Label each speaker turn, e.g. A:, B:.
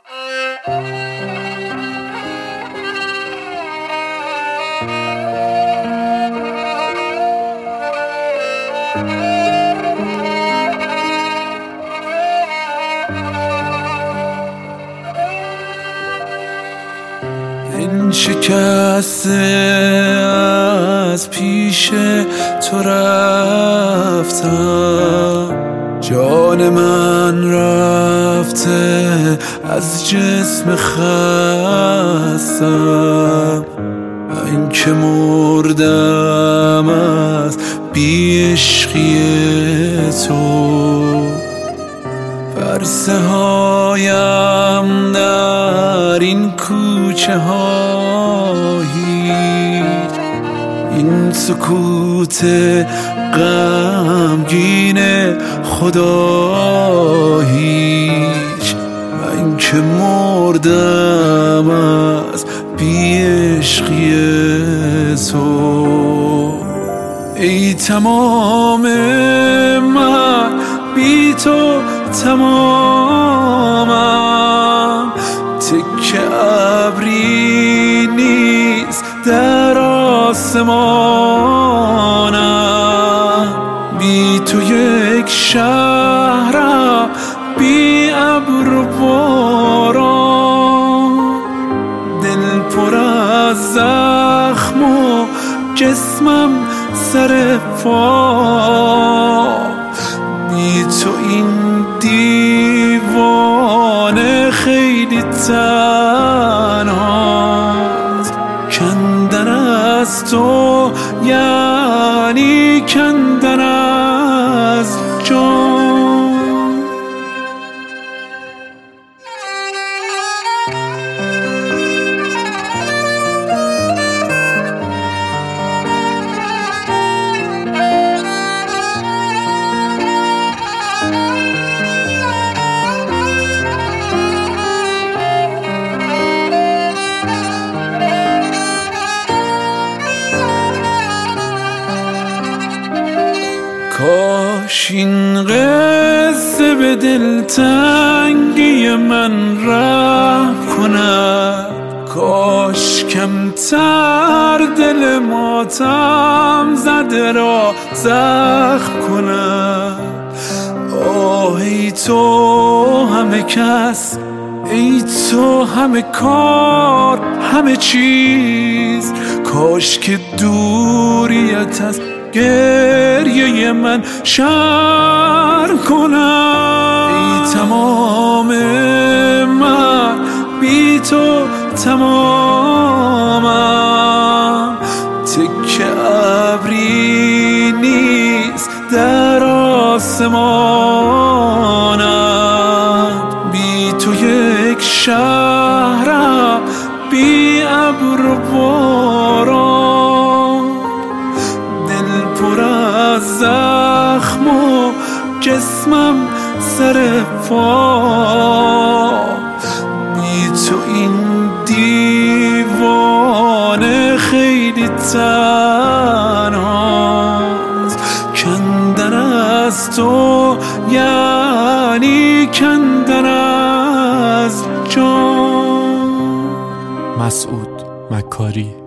A: این شکسته از پیش تو رفتم، جان من رفته از جسم خستم. این که مردم از بی عشقی تو، فرسه هایم در این کوچه ها هیچ، این سکوت غمگین خدا هیچ. من که مردم از بی عشقی تو، ای تمام من بی تو تمامم. تکه ابری نیست در آسمانم، بی تو یک شهرم بی ابر و باران. دل پر از زخم و جسمم سر پا، بی تو این دیوانه خیلی تنهاست. کندن از تو یعنی کندن از جان. کاش این قصه به دلتنگی من رحم کند، کاش کمتر دل ماتم زده را زخم کند. آه ای تو همه کس، ای تو همه کار، همه چیز، کاش که دوریت از گریه من شرم کنم. ای تمام من بی تو تمامم، تکه ابری نیست در آسمانم، بی تو یک شهرم بی ابر و باران. دل پر از زخم و جسمم سر پا، بی تو این دیوانه خیلی تنهاست. کندن از تو یعنی کندن از جان.
B: مسعود مکاری.